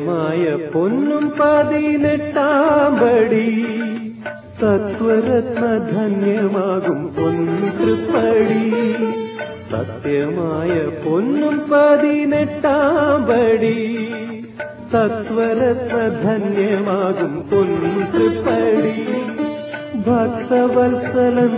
സത്യമായ പൊന്നും 18-ാം പടി തത്വരത്ന ധന്യമാകും പൊൻതൃപ്പടി. സത്യമായ പൊന്നും 18-ാം പടി തത്വരത്ന ധന്യമാകും പൊൻതൃപ്പടി. ഭക്തവത്സലൻ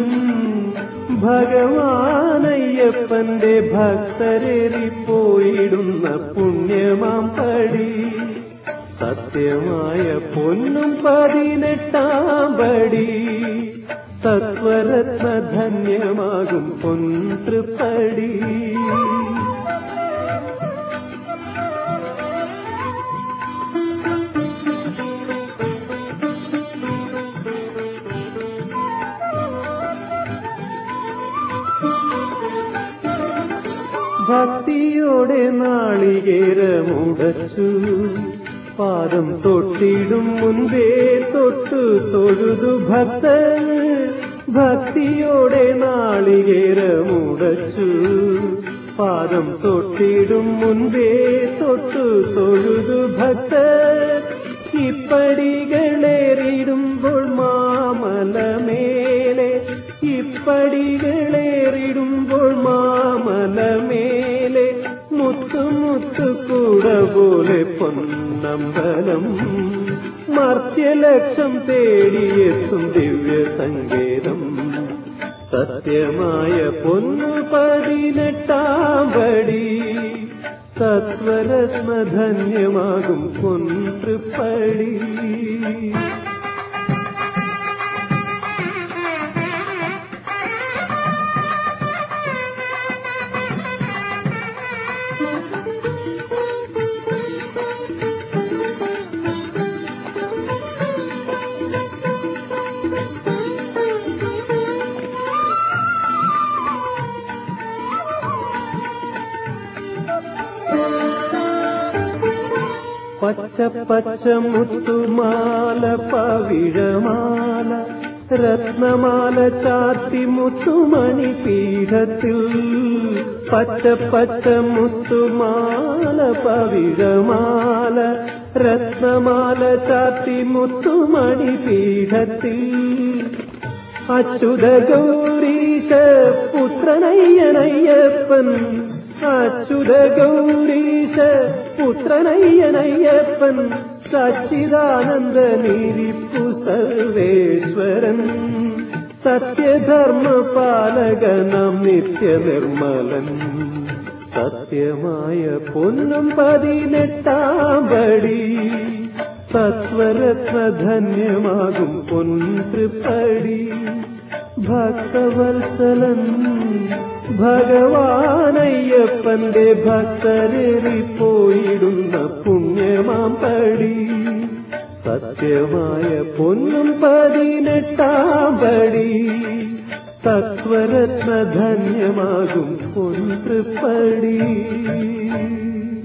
ഭഗവാനയ്യപ്പന്റെ ഭക്തരേറിപ്പോയിടുന്ന പുണ്യമാം പടി. സത്യമായ പൊന്നും 18-ാം പടി തത്വരത്ന ധന്യമാകും പൊൻതൃപ്പടി. ഭക്തിയോടെ നാളികേരമുടച്ചു പാദം തൊട്ടിടും മുൻപേ തൊട്ടു തൊഴുതു ഭക്തൻ. ഭക്തിയോടെ നാളികേരമുടച്ചു പാദം തൊട്ടിടും മുൻപേ തൊട്ടു തൊഴുതു ഭക്തൻ. ഇപ്പടികളേറിടുമ്പോൾ മാമലമേലെ ഇപ്പടികളേറിടുമ്പോൾ മാമലമേലെ മുത്തുമുത്തു കൂട പോലെ പൊന്നമ്പലം മർത്യലക്ഷം തേടിയെത്തും ദിവ്യ സങ്കേതം. സത്യമായ പൊന്നു 18-ാം പടി തത്വരത്ന ധന്യമാകും പൊൻതൃപ്പടി. പച്ച പച്ച മുത്തുമാല പവിഴമാല രത്നമാല ചാത്തി മുത്തുമണി പീഠത്തിൽ. പച്ച പച്ച മുത്തുമാല പവിഴമാല രത്നമാല ചാത്തി മുത്തുമണി പീഠത്തിൽ. അച്യുത ഗൗരീശ പുത്രനയ്യനയ്യപ്പൻ അച്യുത ഗൗരീശ പുത്രനയ്യനയ്യപ്പൻ സച്ചിദാനന്ദ നിരിപ്പു സർവേശ്വരൻ. സത്യധർമ്മ പാലകനാം നിത്യനിർമ്മലൻ. സത്യമായ പൊന്നും 18-ാം പടി തത്വരത്ന ധന്യമാകും പൊൻതൃപ്പടി. ഭക്തവത്സലൻ ഭഗവാനയ്യപ്പന്റെ ഭക്തരേറിപ്പോയിടുന്ന പുണ്യമാം പടി. സത്യമായ പൊന്നും 18-ാം പടി തത്വരത്ന ധന്യമാകും പൊൻതൃപ്പടി.